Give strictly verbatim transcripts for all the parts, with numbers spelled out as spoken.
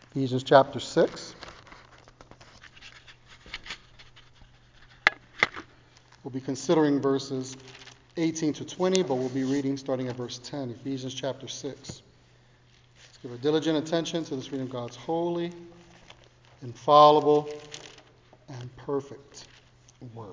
Ephesians chapter six. We'll be considering verses eighteen to twenty, but we'll be reading starting at verse ten, Ephesians chapter six. Let's give our diligent attention to this reading of God's holy, infallible, and perfect word.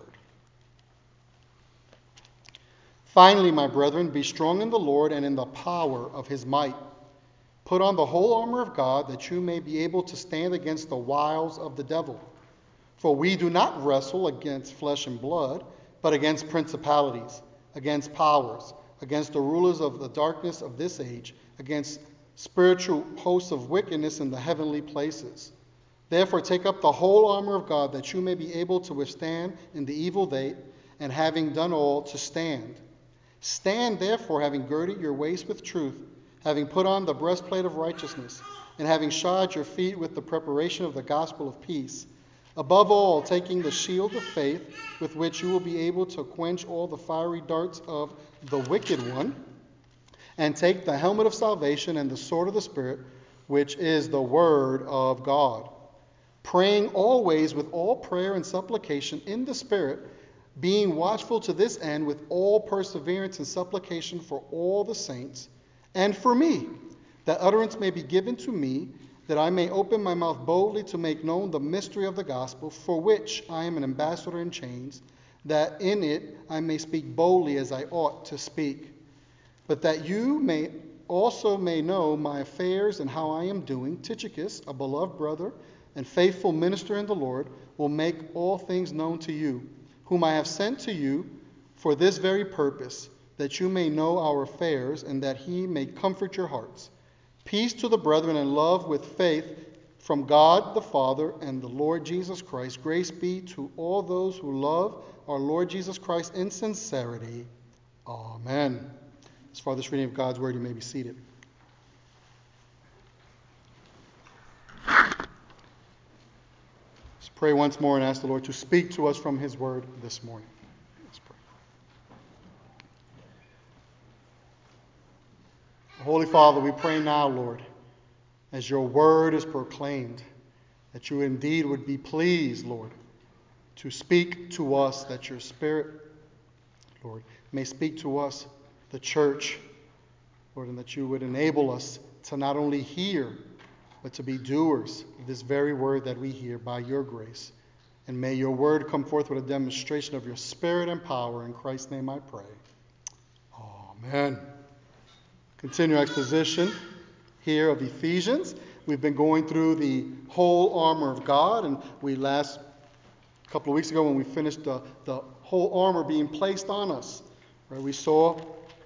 Finally, my brethren, be strong in the Lord and in the power of his might. Put on the whole armor of God, that you may be able to stand against the wiles of the devil. For we do not wrestle against flesh and blood, but against principalities, against powers, against the rulers of the darkness of this age, against spiritual hosts of wickedness in the heavenly places. Therefore take up the whole armor of God, that you may be able to withstand in the evil day, and having done all, to stand. Stand therefore, having girded your waist with truth, having put on the breastplate of righteousness, and having shod your feet with the preparation of the gospel of peace. Above all, taking the shield of faith, with which you will be able to quench all the fiery darts of the wicked one, and take the helmet of salvation and the sword of the Spirit, which is the word of God. Praying always with all prayer and supplication in the Spirit, being watchful to this end with all perseverance and supplication for all the saints, and for me, that utterance may be given to me, that I may open my mouth boldly to make known the mystery of the gospel, for which I am an ambassador in chains, that in it I may speak boldly as I ought to speak. But that you may also may know my affairs and how I am doing, Tychicus, a beloved brother and faithful minister in the Lord, will make all things known to you, whom I have sent to you for this very purpose, that you may know our affairs, and that he may comfort your hearts. Peace to the brethren, and love with faith from God the Father and the Lord Jesus Christ. Grace be to all those who love our Lord Jesus Christ in sincerity. Amen. As far as this reading of God's word, you may be seated. Let's pray once more and ask the Lord to speak to us from his word this morning. Let's pray. Holy Father, we pray now, Lord, as your word is proclaimed, that you indeed would be pleased, Lord, to speak to us, that your Spirit, Lord, may speak to us, the church, Lord, and that you would enable us to not only hear, but to be doers of this very word that we hear by your grace. And may your word come forth with a demonstration of your Spirit and power. In Christ's name I pray. Amen. Continue exposition here of Ephesians. We've been going through the whole armor of God, and we last a couple of weeks ago when we finished the, the whole armor being placed on us, right, we saw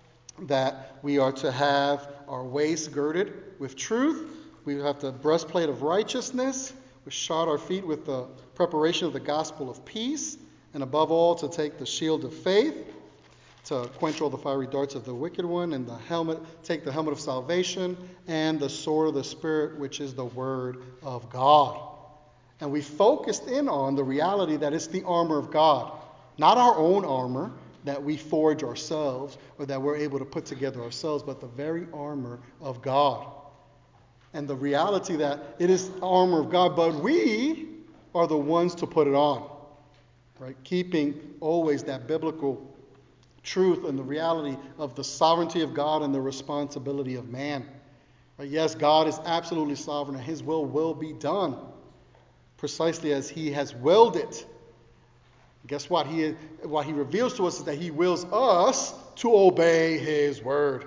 that we are to have our waist girded with truth. We have the breastplate of righteousness. We shod our feet with the preparation of the gospel of peace, and above all, to take the shield of faith, to quench all the fiery darts of the wicked one, and the helmet, take the helmet of salvation, and the sword of the Spirit, which is the word of God. And we focused in on the reality that it's the armor of God, not our own armor that we forge ourselves or that we're able to put together ourselves, but the very armor of God. And the reality that it is the armor of God, but we are the ones to put it on, right? Keeping always that biblical truth and the reality of the sovereignty of God and the responsibility of man. Right? Yes, God is absolutely sovereign, and his will will be done precisely as he has willed it. Guess what? He, what he reveals to us is that he wills us to obey his word.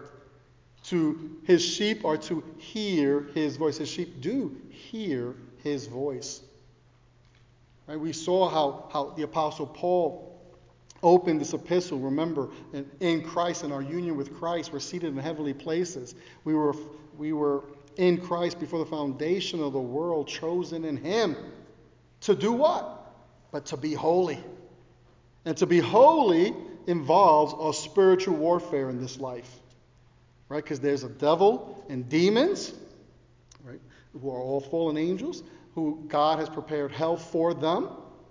To his sheep are to hear his voice. His sheep do hear his voice. Right? We saw how, how the Apostle Paul opened this epistle. Remember, in, in Christ and our union with Christ, we're seated in heavenly places. We were, we were in Christ before the foundation of the world, chosen in him. To do what? But to be holy. And to be holy involves a spiritual warfare in this life. Right? Because there's a devil and demons, right, who are all fallen angels, who God has prepared hell for them,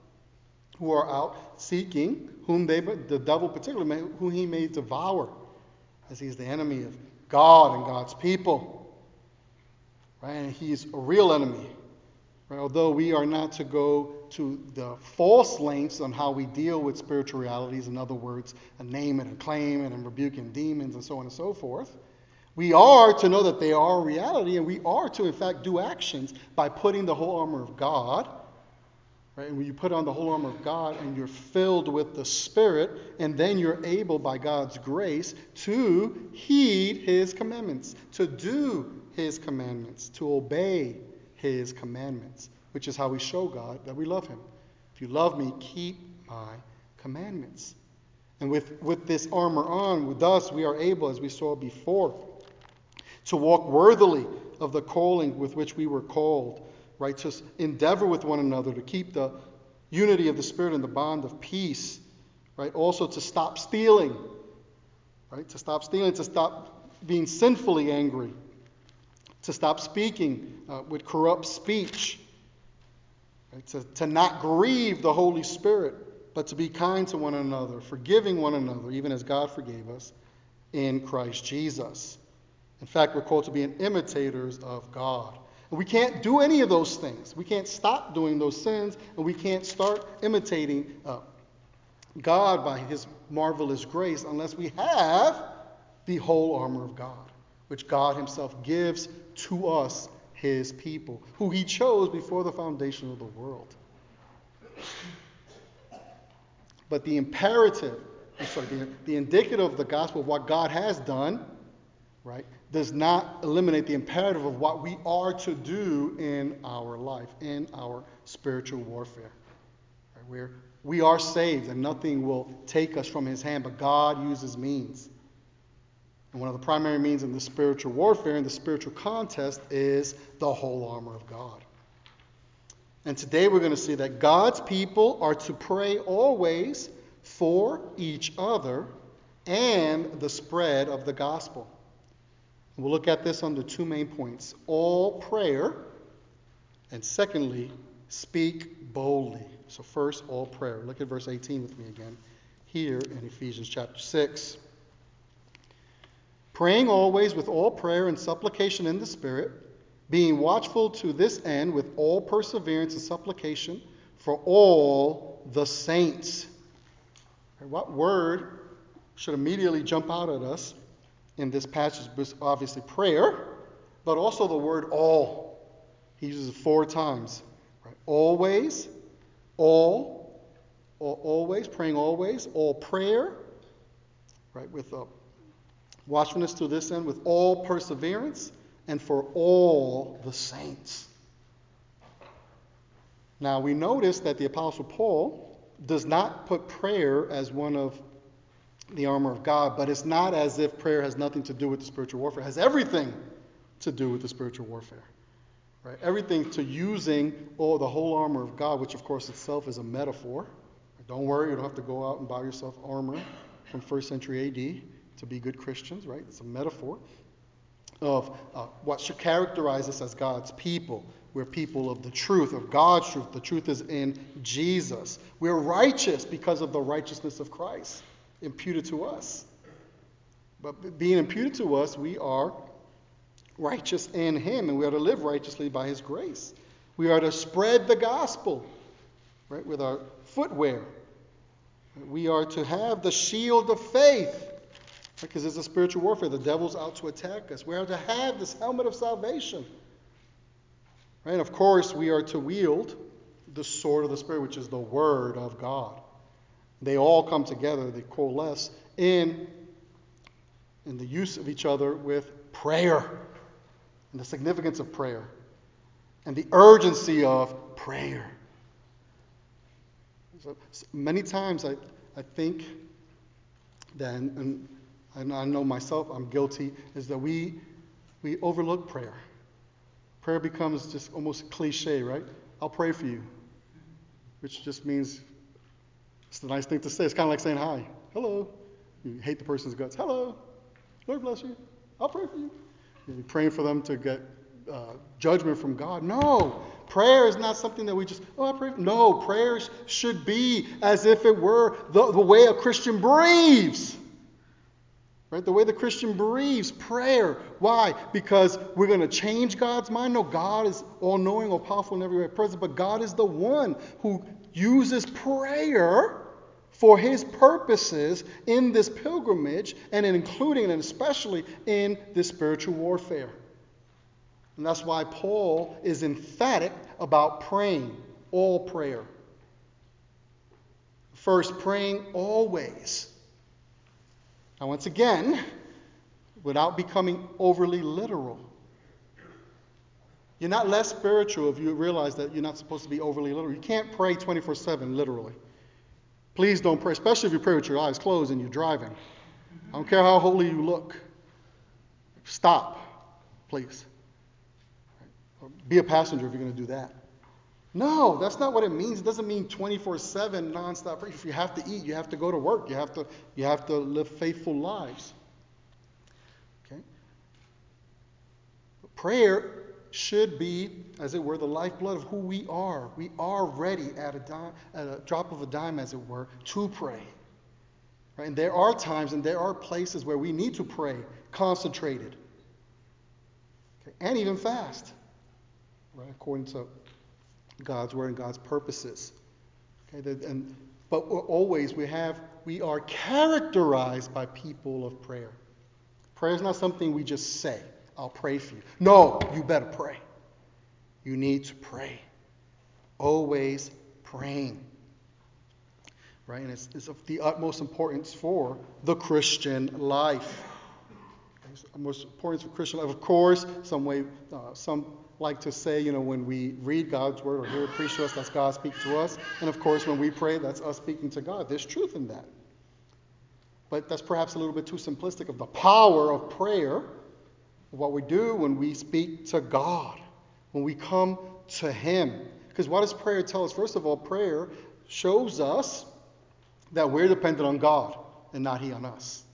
who are out seeking whom they, the devil particularly, may, whom he may devour, as he's the enemy of God and God's people. right? And he's a real enemy. Right? Although we are not to go to the false lengths on how we deal with spiritual realities, in other words, a name it and claim it and rebuking demons and so on and so forth, we are to know that they are a reality, and we are to, in fact, do actions by putting the whole armor of God. Right? And when you put on the whole armor of God and you're filled with the Spirit, and then you're able, by God's grace, to heed his commandments, to do his commandments, to obey his commandments, which is how we show God that we love him. If you love me, keep my commandments. And with, with this armor on, with us, we are able, as we saw before, to walk worthily of the calling with which we were called, right? To endeavor with one another to keep the unity of the Spirit and the bond of peace, right? Also to stop stealing, right? To stop stealing, to stop being sinfully angry, to stop speaking uh, with corrupt speech, right? to, to not grieve the Holy Spirit, but to be kind to one another, forgiving one another, even as God forgave us in Christ Jesus. In fact, we're called to be imitators of God. And we can't do any of those things. We can't stop doing those sins, and we can't start imitating uh, God by his marvelous grace unless we have the whole armor of God, which God himself gives to us, his people, who he chose before the foundation of the world. But the imperative, I'm sorry, the, the indicative of the gospel of what God has done, right, does not eliminate the imperative of what we are to do in our life, in our spiritual warfare. Right, where we are saved and nothing will take us from his hand, but God uses means. And one of the primary means in the spiritual warfare, in the spiritual contest, is the whole armor of God. And today we're going to see that God's people are to pray always for each other and the spread of the gospel. We'll look at this under two main points: all prayer, and secondly, speak boldly. So first, all prayer. Look at verse eighteen with me again, here in Ephesians chapter six. Praying always with all prayer and supplication in the Spirit, being watchful to this end with all perseverance and supplication for all the saints. What word should immediately jump out at us in this passage? Obviously prayer, but also the word all. He uses it four times. Right? Always, all, all, always, praying always, all prayer, right, with uh, watchfulness to this end, with all perseverance, and for all the saints. Now we notice that the Apostle Paul does not put prayer as one of the armor of God, but it's not as if prayer has nothing to do with the spiritual warfare. It has everything to do with the spiritual warfare. Right? Everything to using all the whole armor of God, which of course itself is a metaphor. Don't worry, you don't have to go out and buy yourself armor from first century A D to be good Christians, right? It's a metaphor of uh, what should characterize us as God's people. We're people of the truth, of God's truth. The truth is in Jesus. We're righteous because of the righteousness of Christ imputed to us. But being imputed to us, we are righteous in him, and we are to live righteously by his grace. We are to spread the gospel, right, with our footwear. We are to have the shield of faith, because it's a spiritual warfare. The devil's out to attack us. We are to have this helmet of salvation. Right? And of course, we are to wield the sword of the Spirit, which is the Word of God. They all come together, they coalesce in, in the use of each other with prayer, and the significance of prayer, and the urgency of prayer. So, many times I, I think that, and, and I know myself, I'm guilty, is that we we overlook prayer. Prayer becomes just almost cliche, right? I'll pray for you, which just means it's a nice thing to say. It's kind of like saying hi. Hello. You hate the person's guts. Hello. Lord bless you. I'll pray for you. You're praying for them to get uh, judgment from God. No. Prayer is not something that we just, oh, I pray. No. Prayer should be as if it were the, the way a Christian breathes. Right? The way the Christian breathes, prayer. Why? Because we're going to change God's mind? No, God is all-knowing, all-powerful, and everywhere present, but God is the one who uses prayer for his purposes in this pilgrimage, and including and especially in this spiritual warfare. And that's why Paul is emphatic about praying, all prayer. First, praying always. Now, once again, without becoming overly literal. You're not less spiritual if you realize that you're not supposed to be overly literal. You can't pray twenty-four seven literally. Please don't pray, especially if you pray with your eyes closed and you're driving. I don't care how holy you look. Stop, please. Or be a passenger if you're going to do that. No, that's not what it means. It doesn't mean twenty-four seven nonstop. If you have to eat, you have to go to work. You have to, you have to live faithful lives. Okay? Prayer should be, as it were, the lifeblood of who we are. We are ready at a, dime, at a drop of a dime, as it were, to pray. Right? And there are times and there are places where we need to pray concentrated. Okay? And even fast. Right? According to God's word and God's purposes. Okay? And, but always we have, we are characterized by people of prayer. Prayer is not something we just say. I'll pray for you. No, you better pray. You need to pray. Always praying. Right? And it's, it's of the utmost importance for the Christian life. It's the most importance for Christian life. Of course, some way, uh, some like to say, you know, when we read God's word or hear it preached to us, that's God speaking to us. And of course, when we pray, that's us speaking to God. There's truth in that. But that's perhaps a little bit too simplistic of the power of prayer. What we do when we speak to God, when we come to him. Because what does prayer tell us? First of all, prayer shows us that we're dependent on God and not he on us.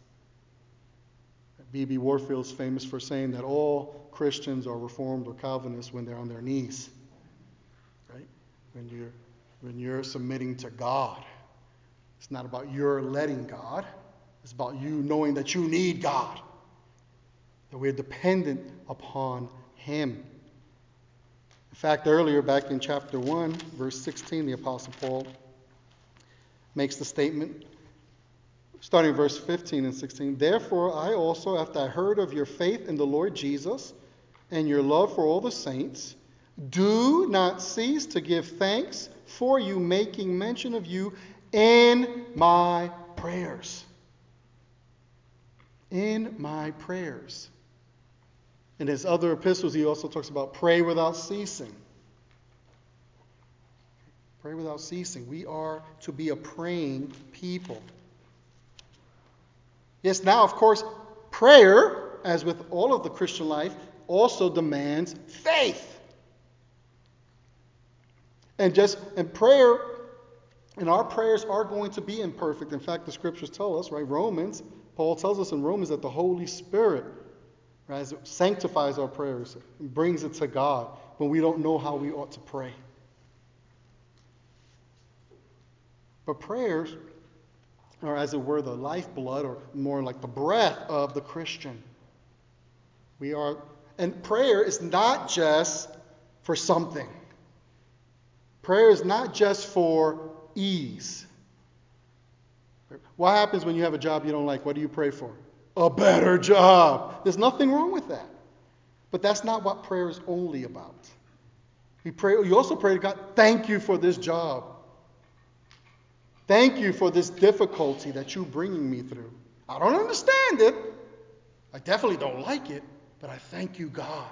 B B Warfield's famous for saying that all Christians are Reformed or Calvinists when they're on their knees. Right? When you're, when you're submitting to God. It's not about your letting God. It's about you knowing that you need God. That we're dependent upon him. In fact, earlier, back in chapter one, verse sixteen, the Apostle Paul makes the statement, starting verse fifteen and sixteen, "Therefore I also, after I heard of your faith in the Lord Jesus and your love for all the saints, do not cease to give thanks for you, making mention of you in my prayers." In my prayers. In his other epistles, he also talks about pray without ceasing. Pray without ceasing. We are to be a praying people. Yes, now, of course, prayer, as with all of the Christian life, also demands faith. And just and prayer, and our prayers are going to be imperfect. In fact, the scriptures tell us, right? Romans, Paul tells us in Romans that the Holy Spirit, right, sanctifies our prayers and brings it to God when we don't know how we ought to pray. But prayers are, as it were, the lifeblood, or more like the breath of the Christian. We are, and prayer is not just for something. Prayer is not just for ease. What happens when you have a job you don't like? What do you pray for? A better job. There's nothing wrong with that. But that's not what prayer is only about. We pray. You also pray to God, thank you for this job. Thank you for this difficulty that you're bringing me through. I don't understand it. I definitely don't like it. But I thank you, God.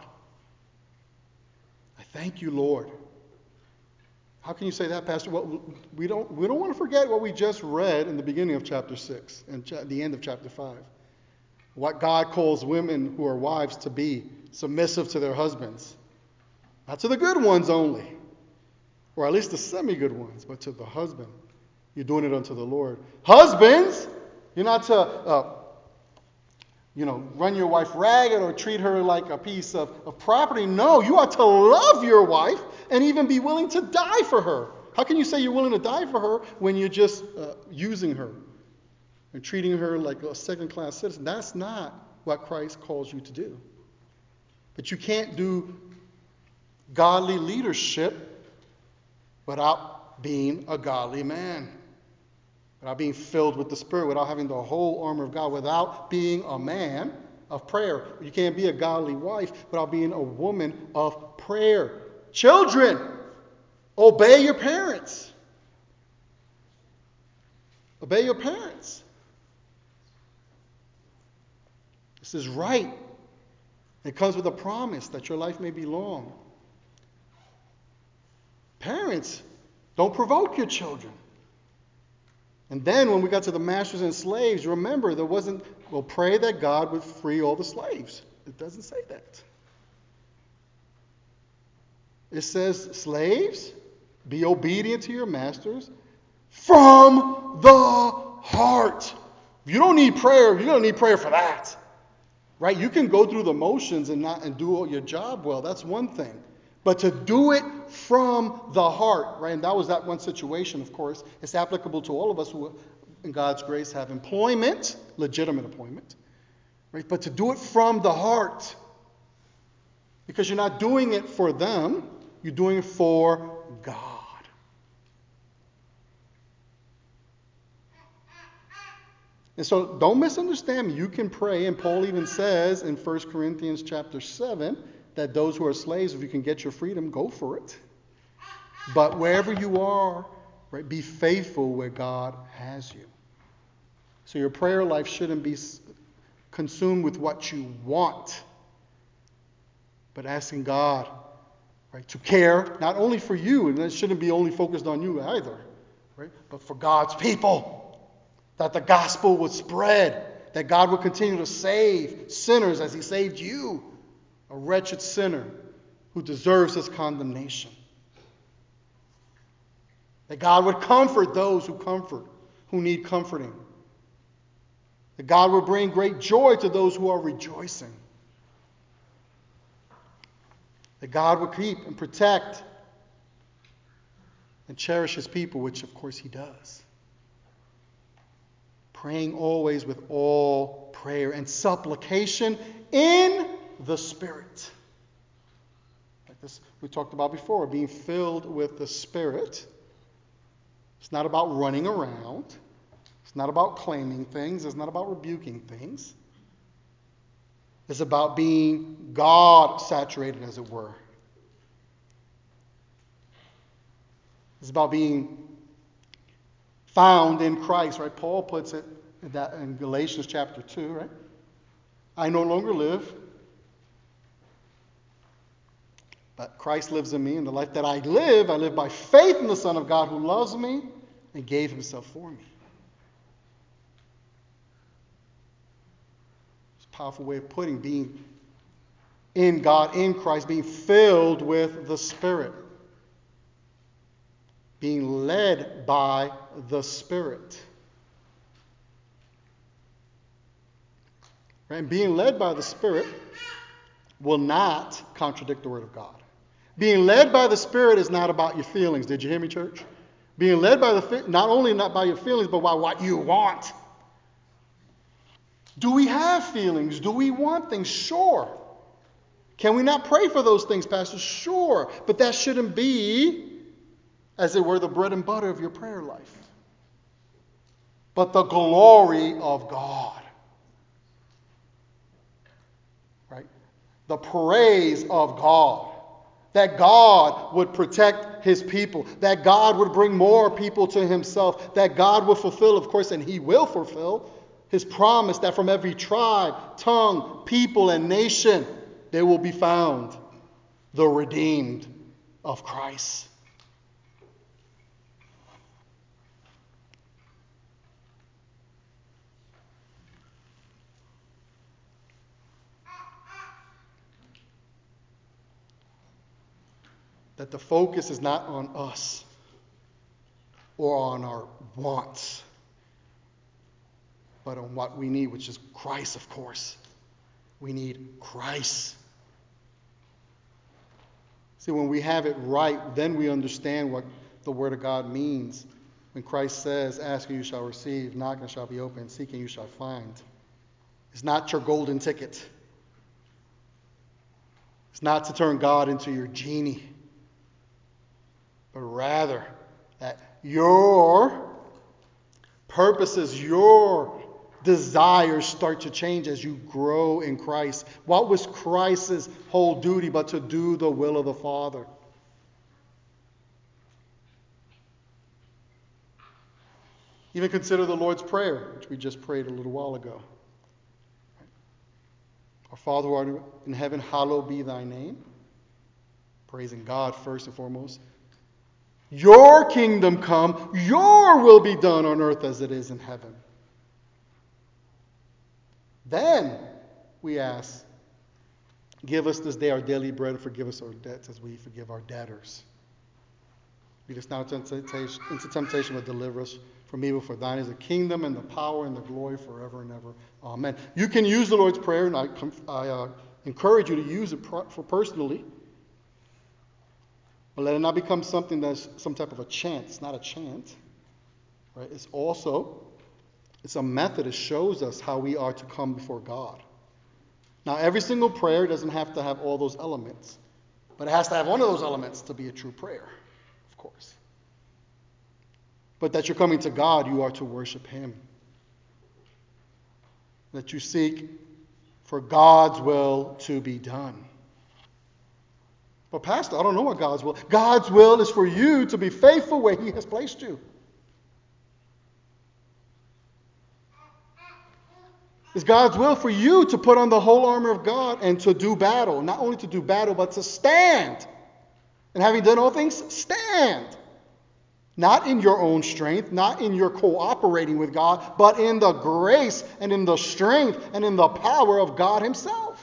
I thank you, Lord. How can you say that, Pastor? Well, we don't, we don't want to forget what we just read in the beginning of chapter six and cha- the end of chapter five. What God calls women who are wives to be submissive to their husbands. Not to the good ones only, or at least the semi-good ones, but to the husband. You're doing it unto the Lord. Husbands, you're not to, uh, you know, run your wife ragged or treat her like a piece of, of property. No, you are to love your wife and even be willing to die for her. How can you say you're willing to die for her when you're just uh, using her? and treating her like a second-class citizen. That's not what Christ calls you to do. But you can't do godly leadership without being a godly man, without being filled with the Spirit, without having the whole armor of God, without being a man of prayer. You can't be a godly wife without being a woman of prayer. Children, obey your parents. Obey your parents. This is right. It comes with a promise that your life may be long. Parents, don't provoke your children. And then when we got to the masters and slaves, remember, there wasn't, well, pray that God would free all the slaves. It doesn't say that. It says, slaves, be obedient to your masters from the heart. You don't need prayer. You don't need prayer for that. Right? You can go through the motions and not and do your job well. That's one thing. But to do it from the heart, right? And that was that one situation, of course. It's applicable to all of us who, in God's grace, have employment, legitimate employment, right? But to do it from the heart, because you're not doing it for them, you're doing it for God. And so don't misunderstand me. You can pray, and Paul even says in First Corinthians chapter seven that those who are slaves, if you can get your freedom, go for it. But wherever you are, right, be faithful where God has you. So your prayer life shouldn't be consumed with what you want, but asking God, right, to care not only for you, and it shouldn't be only focused on you either, right, but for God's people. That the gospel would spread, that God would continue to save sinners as he saved you, a wretched sinner who deserves his condemnation. That God would comfort those who comfort, who need comforting. That God would bring great joy to those who are rejoicing. That God would keep and protect and cherish his people, which of course he does. Praying always with all prayer and supplication in the Spirit. Like this we talked about before, being filled with the Spirit. It's not about running around. It's not about claiming things. It's not about rebuking things. It's about being God-saturated, as it were. It's about being found in Christ, right? Paul puts it in, that, in Galatians chapter two, right? I no longer live, but Christ lives in me, and the life that I live, I live by faith in the Son of God who loves me and gave himself for me. It's a powerful way of putting being in God, in Christ, being filled with the Spirit. Being led by the Spirit. Right? And being led by the Spirit will not contradict the Word of God. Being led by the Spirit is not about your feelings. Did you hear me, church? Being led by the not only not by your feelings, but by what you want. Do we have feelings? Do we want things? Sure. Can we not pray for those things, Pastor? Sure. But that shouldn't be, as it were, the bread and butter of your prayer life. But the glory of God. Right? The praise of God. That God would protect his people. That God would bring more people to himself. That God will fulfill, of course, and he will fulfill, his promise that from every tribe, tongue, people, and nation, there will be found the redeemed of Christ. That the focus is not on us or on our wants, but on what we need, which is Christ, of course. We need Christ. See, when we have it right, then we understand what the Word of God means when Christ says, ask and you shall receive, knock and shall be opened, seek and you shall find. It's not your golden ticket. It's not to turn God into your genie, but rather that your purposes, your desires start to change as you grow in Christ. What was Christ's whole duty but to do the will of the Father? Even consider the Lord's Prayer, which we just prayed a little while ago. Our Father who art in heaven, hallowed be thy name. Praising God first and foremost. Your kingdom come, your will be done on earth as it is in heaven. Then we ask, give us this day our daily bread and forgive us our debts as we forgive our debtors. Lead us not into temptation, into temptation, but deliver us from evil. For thine is the kingdom and the power and the glory forever and ever. Amen. You can use the Lord's Prayer, and I, I uh, encourage you to use it for personally. But let it not become something that's some type of a chant. It's not a chant. Right? It's also, it's a method. It shows us how we are to come before God. Now, every single prayer doesn't have to have all those elements. But it has to have one of those elements to be a true prayer, of course. But that you're coming to God, you are to worship Him. That you seek for God's will to be done. But Pastor, I don't know what God's will. God's will is for you to be faithful where He has placed you. It's God's will for you to put on the whole armor of God and to do battle. Not only to do battle, but to stand. And having done all things, stand. Not in your own strength, not in your cooperating with God, but in the grace and in the strength and in the power of God Himself.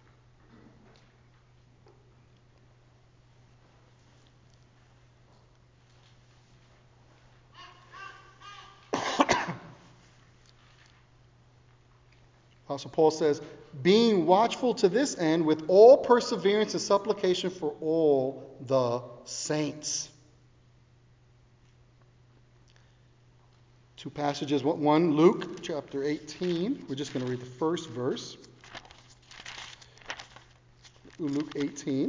Apostle Paul says, being watchful to this end with all perseverance and supplication for all the saints. Two passages. One, Luke chapter eighteen. We're just going to read the first verse. Luke eighteen.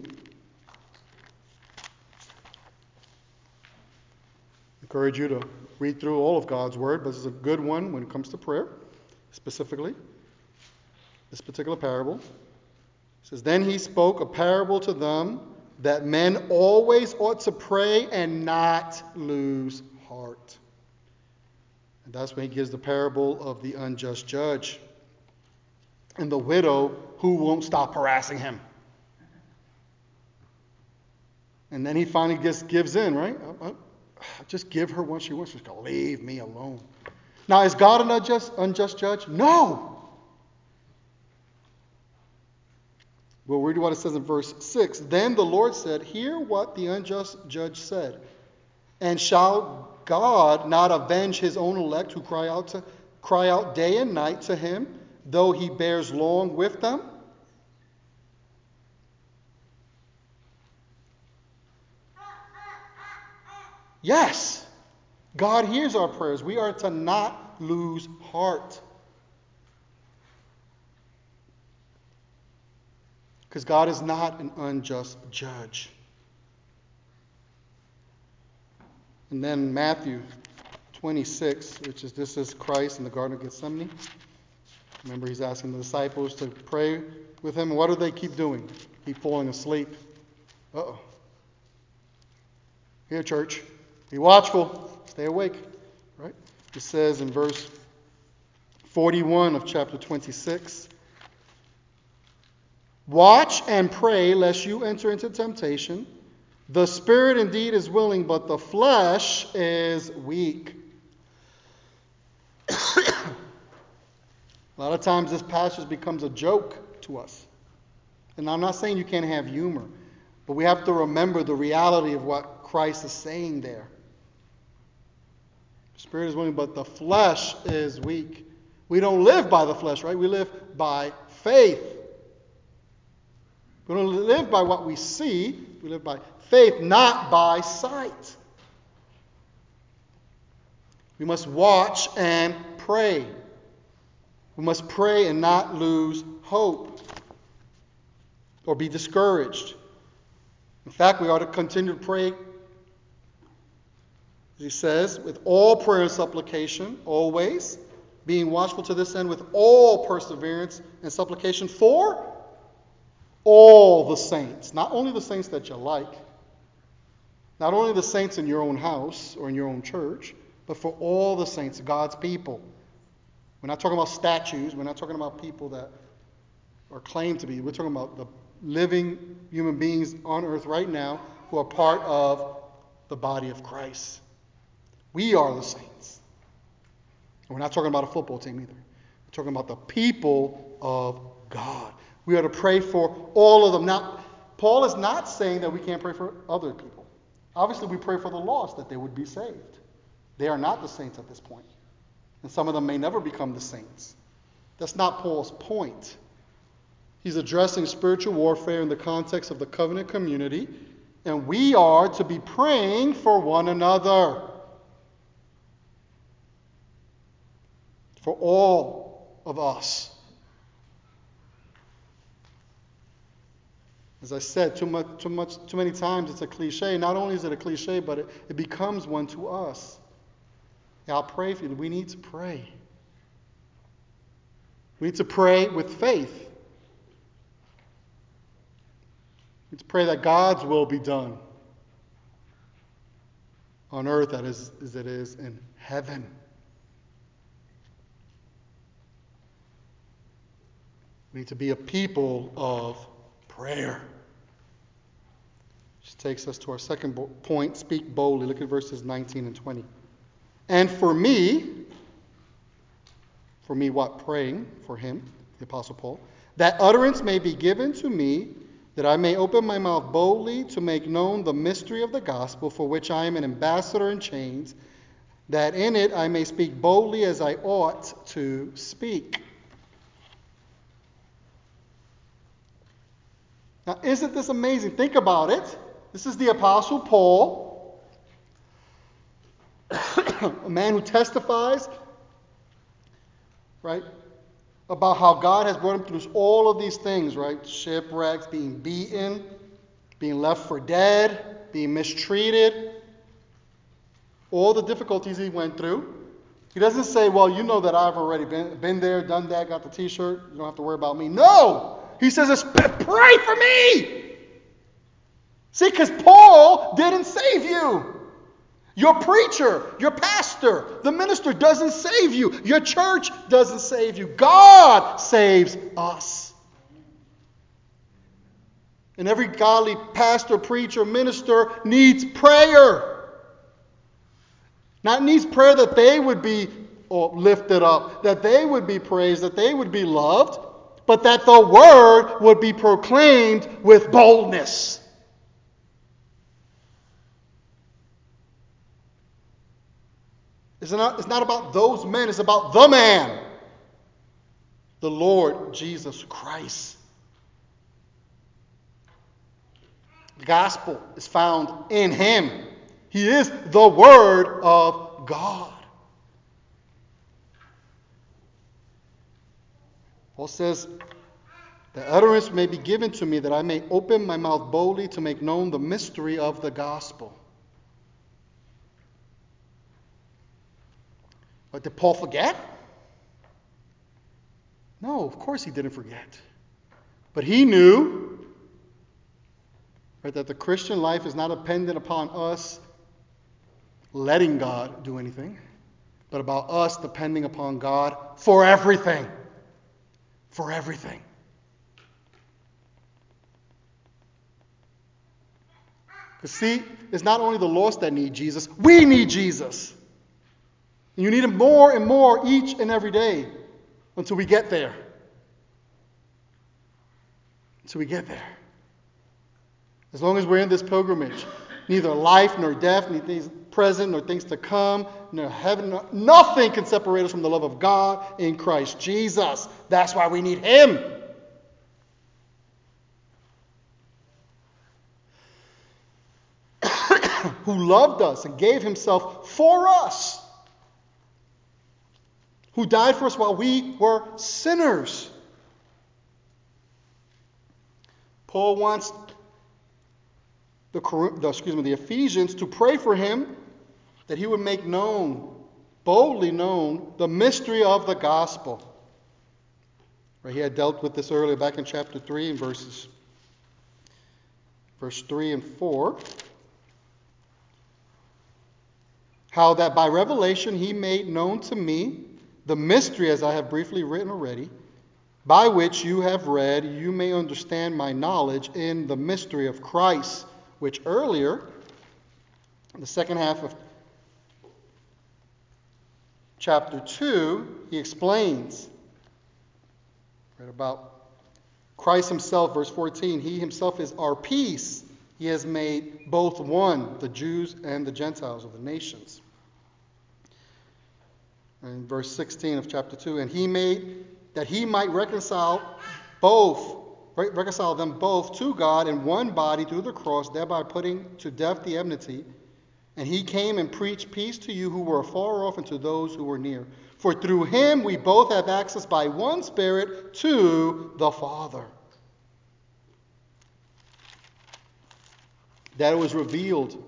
Encourage you to read through all of God's Word, but this is a good one when it comes to prayer, specifically. This particular parable. It says, then he spoke a parable to them that men always ought to pray and not lose heart. And that's when he gives the parable of the unjust judge and the widow who won't stop harassing him. And then he finally just gives in, right? I, I, just give her what she wants. She's going to leave me alone. Now, is God an unjust, unjust judge? No. We'll read what it says in verse six. Then the Lord said, hear what the unjust judge said. And shall God not avenge his own elect who cry out to cry out day and night to him, though he bears long with them? Yes, God hears our prayers. We are to not lose heart. Because God is not an unjust judge. And then Matthew twenty-six, which is this is Christ in the Garden of Gethsemane. Remember, he's asking the disciples to pray with him. And what do they keep doing? Keep falling asleep. Uh-oh. Here, church, be watchful. Stay awake. Right? It says in verse forty-one of chapter twenty-six, watch and pray lest you enter into temptation. The spirit indeed is willing, but the flesh is weak. A lot of times this passage becomes a joke to us. And I'm not saying you can't have humor, but we have to remember the reality of what Christ is saying there. The spirit is willing, but the flesh is weak. We don't live by the flesh, right? We live by faith. We don't live by what we see. We live by faith, not by sight. We must watch and pray. We must pray and not lose hope or be discouraged. In fact, we ought to continue to pray, as he says, with all prayer and supplication, always, being watchful to this end with all perseverance and supplication for all the saints. Not only the saints that you like, not only the saints in your own house or in your own church, but for all the saints, God's people. We're not talking about statues. We're not talking about people that are claimed to be. We're talking about the living human beings on earth right now who are part of the body of Christ. We are the saints. And we're not talking about a football team either. We're talking about the people of God. We are to pray for all of them. Now, Paul is not saying that we can't pray for other people. Obviously, we pray for the lost, that they would be saved. They are not the saints at this point. And some of them may never become the saints. That's not Paul's point. He's addressing spiritual warfare in the context of the covenant community, and we are to be praying for one another. For all of us. As I said, too much, too much, too many times it's a cliche. Not only is it a cliche, but it, it becomes one to us. Yeah, I'll pray for you. We need to pray. We need to pray with faith. We need to pray that God's will be done on earth as, as it is in heaven. We need to be a people of prayer. Which takes us to our second point, speak boldly. Look at verses nineteen and twenty. And for me, for me what? Praying for him, the Apostle Paul, that utterance may be given to me, that I may open my mouth boldly to make known the mystery of the gospel, for which I am an ambassador in chains, that in it I may speak boldly as I ought to speak. Now, isn't this amazing? Think about it. This is the Apostle Paul, a man who testifies, right, about how God has brought him through all of these things, right? Shipwrecks, being beaten, being left for dead, being mistreated, all the difficulties he went through. He doesn't say, well, you know that I've already been, been there, done that, got the t-shirt, you don't have to worry about me. No! He says, pray for me! See, because Paul didn't save you. Your preacher, your pastor, the minister doesn't save you. Your church doesn't save you. God saves us. And every godly pastor, preacher, minister needs prayer. Not needs prayer that they would be lifted up, that they would be praised, that they would be loved, but that the word would be proclaimed with boldness. It's not, it's not about those men, it's about the man, the Lord Jesus Christ. The gospel is found in him. He is the Word of God. Paul says, the utterance may be given to me that I may open my mouth boldly to make known the mystery of the gospel. But did Paul forget? No, of course he didn't forget. But he knew, right, that the Christian life is not dependent upon us letting God do anything, but about us depending upon God for everything. For everything. Because see, it's not only the lost that need Jesus, we need Jesus. And you need him more and more each and every day until we get there. Until we get there. As long as we're in this pilgrimage, neither life nor death, neither things present nor things to come, nor heaven, nor, nothing can separate us from the love of God in Christ Jesus. That's why we need him. Who loved us and gave himself for us. who died for us while we were sinners. Paul wants the, the, excuse me, the Ephesians to pray for him that he would make known, boldly known, the mystery of the gospel. Right, he had dealt with this earlier back in chapter three in verses verse three and four. How that by revelation he made known to me the mystery, as I have briefly written already, by which you have read, you may understand my knowledge in the mystery of Christ, which earlier, in the second half of chapter two, he explains right, about Christ himself, verse fourteen. He himself is our peace. He has made both one, the Jews and the Gentiles, or the nations. In verse sixteen of chapter two, and he made that he might reconcile both, right, reconcile them both to God in one body through the cross, thereby putting to death the enmity. And he came and preached peace to you who were afar off and to those who were near. For through him we both have access by one Spirit to the Father. That it was revealed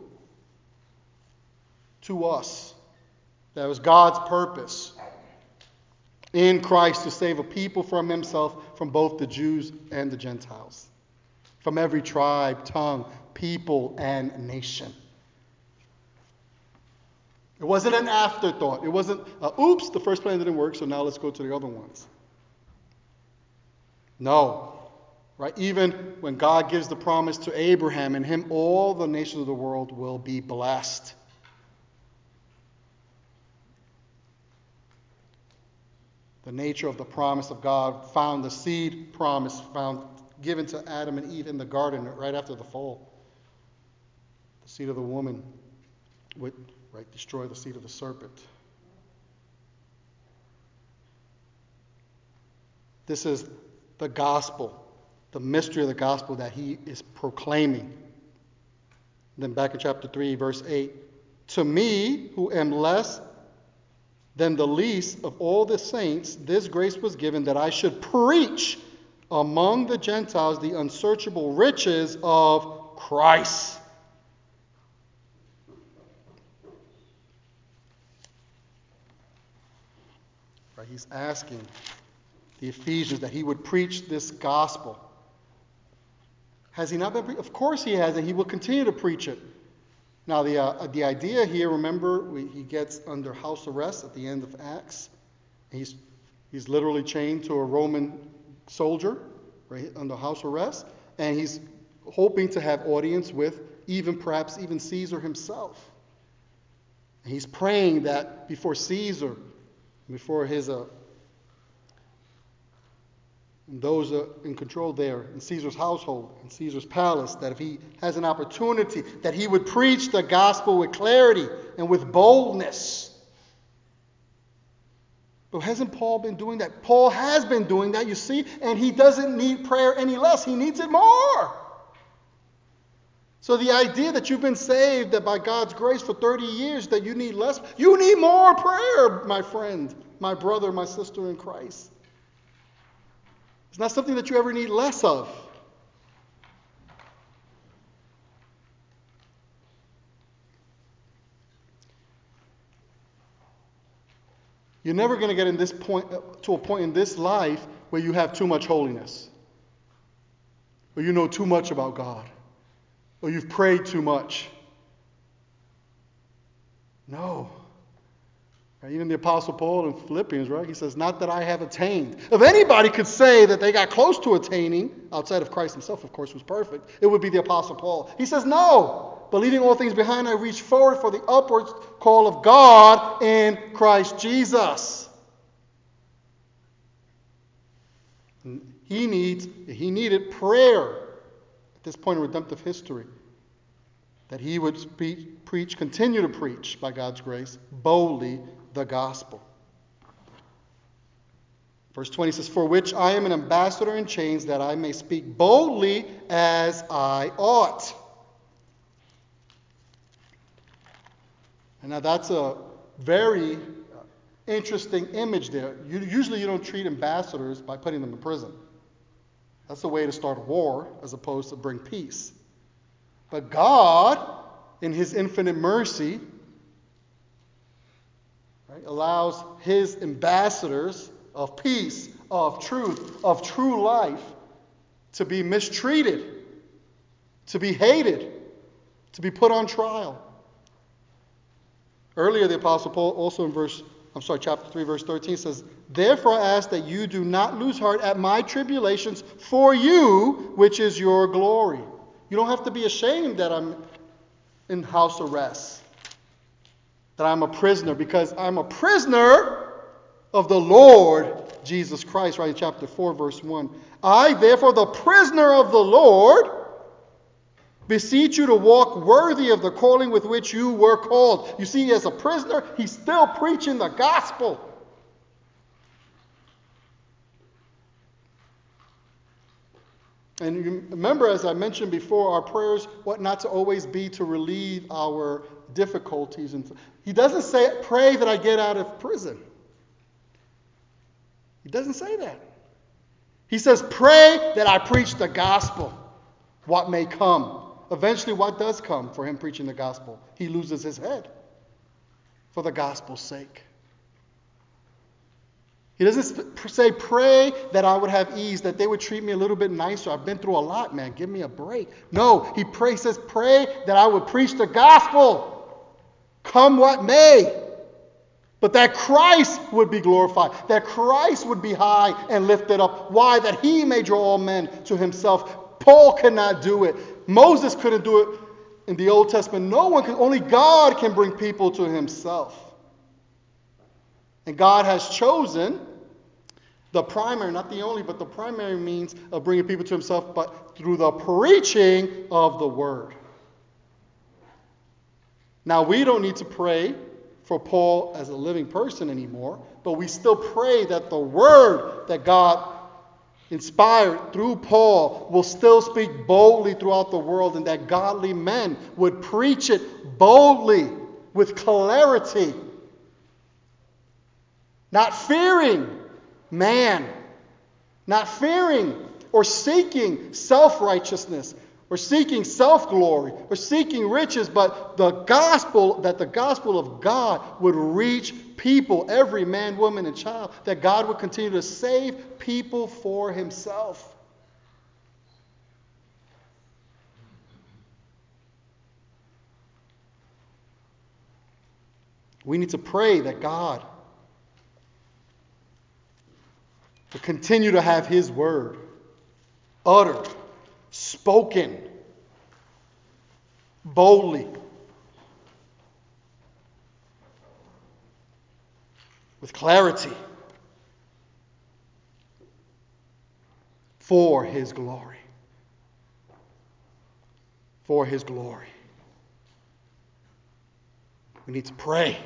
to us. That was God's purpose in Christ to save a people from himself, from both the Jews and the Gentiles, from every tribe, tongue, people, and nation. It wasn't an afterthought. It wasn't, uh, oops, the first plan didn't work, so now let's go to the other ones. No. Right? Even when God gives the promise to Abraham, in him all the nations of the world will be blessed. The nature of the promise of God found, the seed promise found given to Adam and Eve in the garden right after the fall. The seed of the woman would, right, destroy the seed of the serpent. This is the gospel, the mystery of the gospel that he is proclaiming. Then back in chapter three, verse eight, to me, who am less than the least of all the saints, this grace was given that I should preach among the Gentiles the unsearchable riches of Christ. Right, he's asking the Ephesians that he would preach this gospel. Has he not been preached? Of course he has, and he will continue to preach it. Now, the uh, the idea here, remember, we, he gets under house arrest at the end of Acts. He's he's literally chained to a Roman soldier, right, under house arrest, and he's hoping to have audience with even perhaps even Caesar himself. And he's praying that before Caesar, before his uh, those uh, in control there in Caesar's household, in Caesar's palace, that if he has an opportunity, that he would preach the gospel with clarity and with boldness. But hasn't Paul been doing that? Paul has been doing that, you see, and he doesn't need prayer any less. He needs it more. So the idea that you've been saved, that by God's grace for thirty years, that you need less, you need more prayer, my friend, my brother, my sister in Christ. It's not something that you ever need less of. You're never going to get in this point to a point in this life where you have too much holiness, or you know too much about God, or you've prayed too much. No. Right? Even the Apostle Paul in Philippians, right? He says, not that I have attained. If anybody could say that they got close to attaining, outside of Christ himself, of course, who's perfect, it would be the Apostle Paul. He says, no. But leaving all things behind, I reach forward for the upward call of God in Christ Jesus. And he needs, he needed prayer at this point in redemptive history, that he would speak, preach, continue to preach, by God's grace, boldly the gospel. Verse twenty says, for which I am an ambassador in chains, that I may speak boldly as I ought. And now that's a very interesting image there. You, usually you don't treat ambassadors by putting them in prison. That's a way to start a war as opposed to bring peace. But God, in his infinite mercy, right, allows his ambassadors of peace, of truth, of true life to be mistreated, to be hated, to be put on trial. Earlier, the Apostle Paul, also in verse, I'm sorry, chapter three, verse thirteen, says, "Therefore I ask that you do not lose heart at my tribulations for you, which is your glory." You don't have to be ashamed that I'm in house arrest, that I'm a prisoner, because I'm a prisoner of the Lord Jesus Christ, right in chapter four, verse one. "I, therefore, the prisoner of the Lord, beseech you to walk worthy of the calling with which you were called." You see, as a prisoner, he's still preaching the gospel. And you remember, as I mentioned before, our prayers ought not to always be to relieve our difficulties. And he doesn't say, "Pray that I get out of prison." He doesn't say that. He says, "Pray that I preach the gospel, what may come." Eventually, what does come for him preaching the gospel? He loses his head for the gospel's sake. He doesn't say, "Pray that I would have ease, that they would treat me a little bit nicer. I've been through a lot, man. Give me a break." No, he prays, says, "Pray that I would preach the gospel, come what may. But that Christ would be glorified, that Christ would be high and lifted up." Why? That he may draw all men to himself. Paul cannot do it. Moses couldn't do it in the Old Testament. No one can, only God can bring people to himself. And God has chosen the primary, not the only, but the primary means of bringing people to himself, but through the preaching of the word. Now, we don't need to pray for Paul as a living person anymore, but we still pray that the word that God inspired through Paul will still speak boldly throughout the world, and that godly men would preach it boldly with clarity, not fearing man, not fearing or seeking self-righteousness or seeking self-glory or seeking riches, but the gospel, that the gospel of God would reach people, every man, woman, and child, that God would continue to save people for himself. We need to pray that God will continue to have his word uttered, spoken boldly, with clarity, for his glory. For his glory. We need to pray.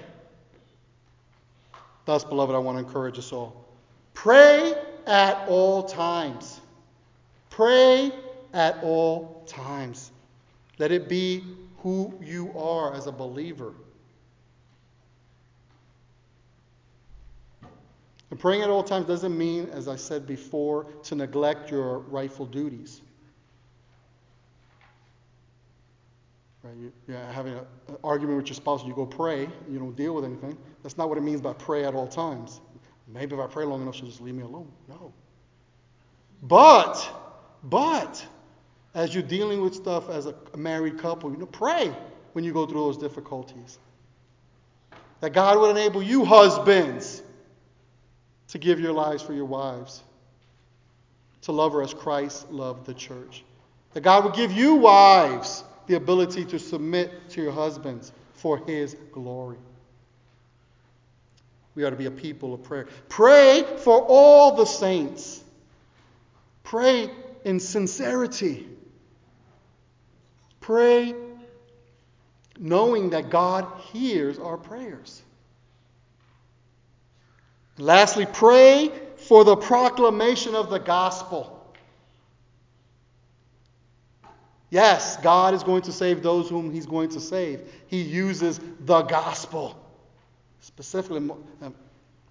Thus, beloved, I want to encourage us all. Pray at all times. Pray at all times. Let it be who you are as a believer. And praying at all times doesn't mean, as I said before, to neglect your rightful duties. Right? You, you're having a, an argument with your spouse, and you go pray, you don't deal with anything. That's not what it means by pray at all times. Maybe if I pray long enough, she'll just leave me alone. No. But, but, as you're dealing with stuff as a, a married couple, you know, pray when you go through those difficulties. That God would enable you, husbands, to give your lives for your wives, to love her as Christ loved the church. That God would give you, wives, the ability to submit to your husbands for his glory. We are to be a people of prayer. Pray for all the saints. Pray in sincerity. Pray knowing that God hears our prayers. Lastly, pray for the proclamation of the gospel. Yes, God is going to save those whom he's going to save. He uses the gospel. Specifically,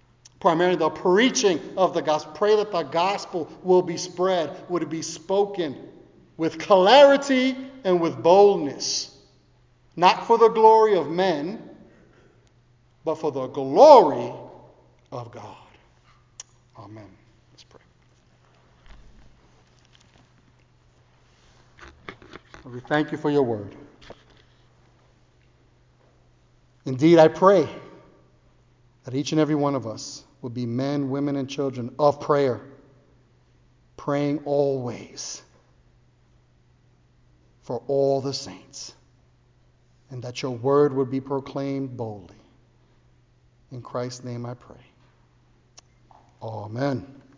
primarily the preaching of the gospel. Pray that the gospel will be spread, would be spoken with clarity and with boldness, not for the glory of men, but for the glory of God. Amen. Let's pray. Lord, we thank you for your word. Indeed, I pray that each and every one of us will be men, women, and children of prayer, praying always for all the saints, and that your word would be proclaimed boldly. In Christ's name I pray. Amen.